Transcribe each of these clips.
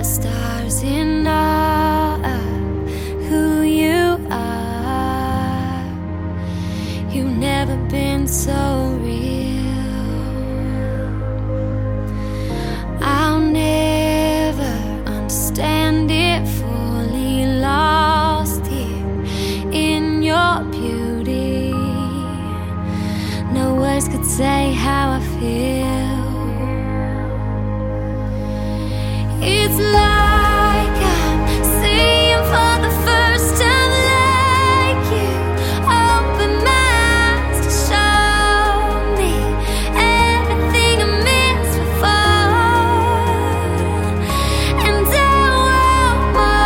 stars in awe of who you are. You've never been so real. I'll never understand it, fully lost here in your beauty. No words could say how I feel. It's like I'm seeing for the first time, like you open my eyes to show me everything I missed before, and I want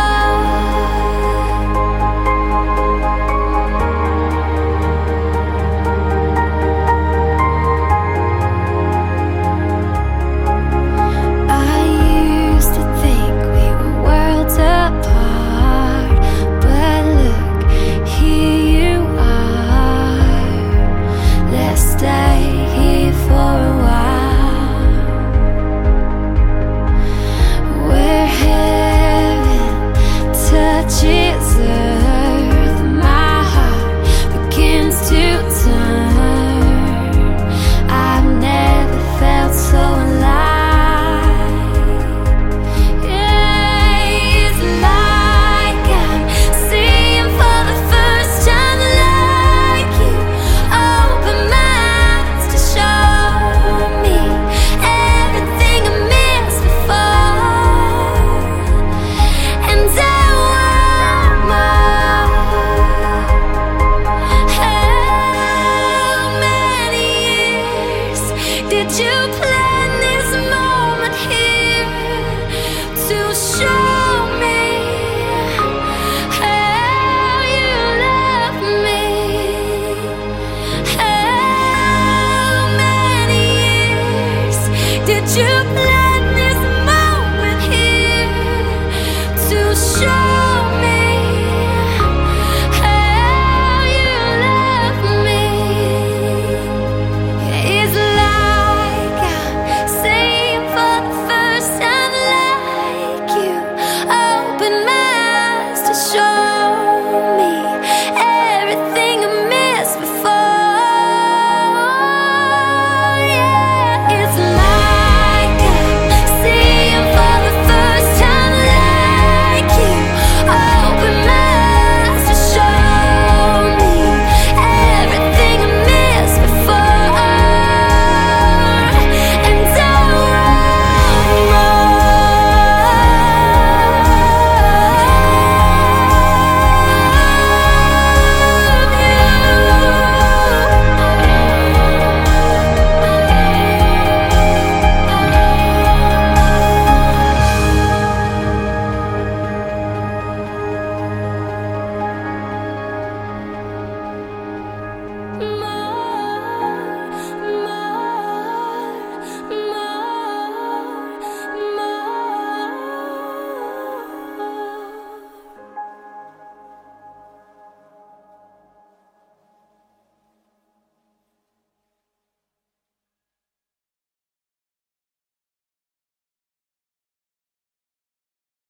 earth, my heart begins to turn. I've never felt so alive. Yeah, it's like I'm seeing for the first time, like you open my eyes to show me everything I missed before, and how many years did you play?